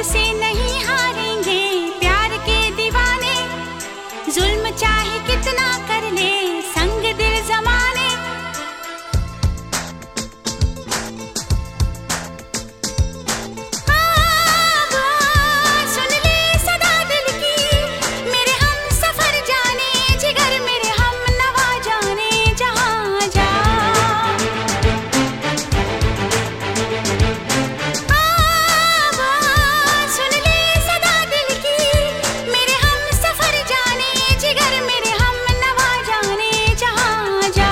से नहीं हारेंगे प्यार के दीवाने, जुल्म चाहे कितना कर ले संग दिल जमाने। सुन ले सदा दिल की, मेरे हम सफर जाने जिगर मेरे हम नवा जाने जहां जा। सुन ले सदा दिल की, मेरे हम सफर जाने जिगर मेरे हम नवा जाने जहां जा।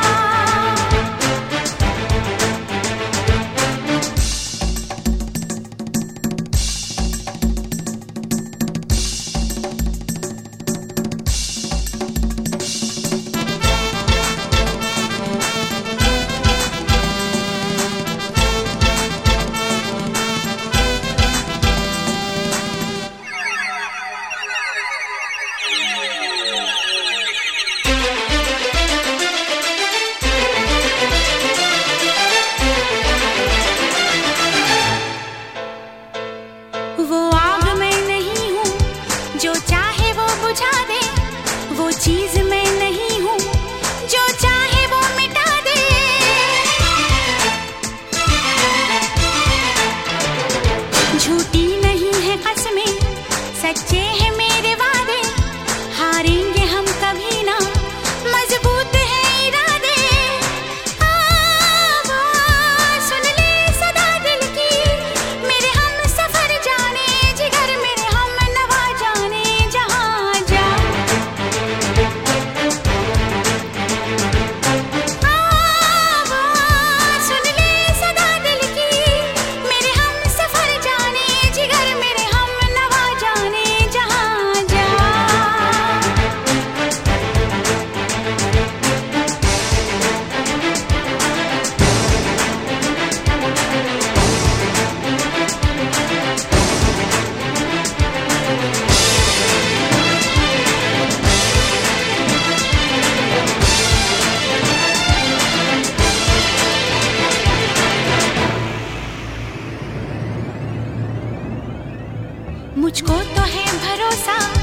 वो आग मैं नहीं हूँ जो चाहे वो बुझा दे, वो चीज मैं नहीं हूँ जो चाहे वो मिटा दे। झूठी नहीं है कसमें, सच्चे हैं मेरे वादे, हारेंगे हम कभी ना, मजबूत है इरादे। सुन ले सदा दिल की, मेरे हम सफर जाने जिगर मेरे हम नवा जाने जहां जा। सुन ले सदा दिल की, मेरे हम सफर जाने जिगर मेरे हम नवा जाने जहां जा। मुझको तो है भरोसा